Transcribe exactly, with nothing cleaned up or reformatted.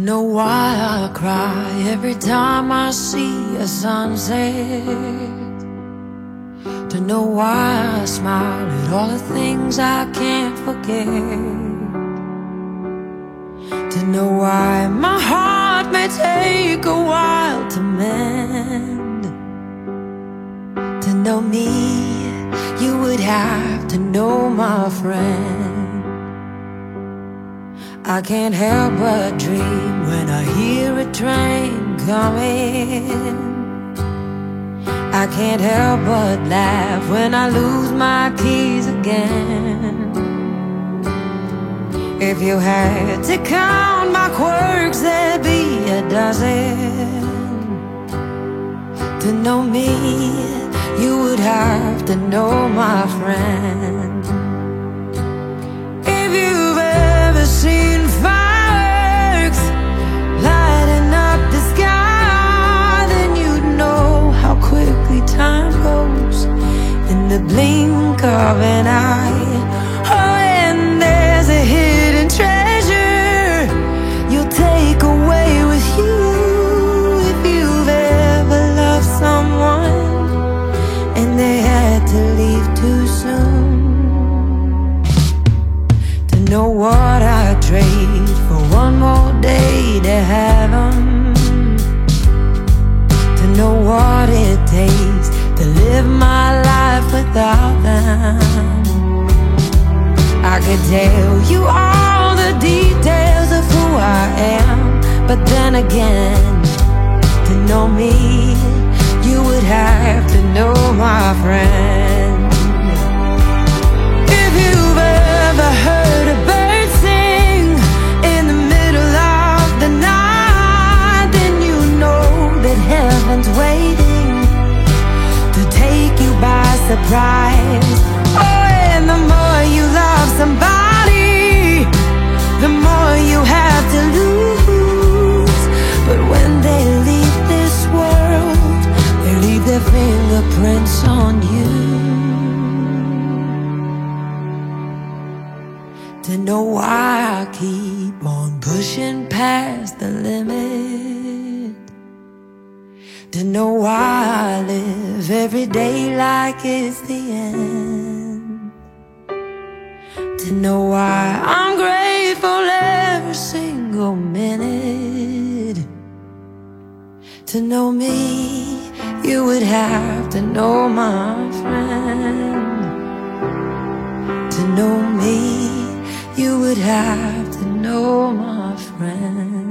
know why I cry every time I see a sunset. To know why I smile at all the things I can't forget. To know why my heart may take a while to mend. To know me, you would have to know my friend. I can't help but dream when I hear a train coming. I can't help but laugh when I lose my keys again. If you had to count my quirks, there'd be a dozen. To know me, you would have to know my friend. If you've ever seen fireworks lighting up the sky, then you'd know how quickly time goes in the blink of an eye. Oh, and there's a hidden treasure you'll take away with you. If you've ever loved someone and they had to leave too soon. To know what I'd trade for one more day to have 'em. To know what it takes to live my life without them. I could tell you all the details of who I am, but then again, to know me, you would have to know my friend. If you've ever heard a bird sing in the middle of the night, then you know that heaven's waiting to take you by surprise. Oh, and the more you love somebody, the more you have to lose. But when they leave this world, they leave their fingerprints on you. To know why I keep on pushing past the limit. To know why I live every day like it's the end. To know why I'm grateful every single minute. To know me, you would have to know my friend. To know me, you would have to know my friend.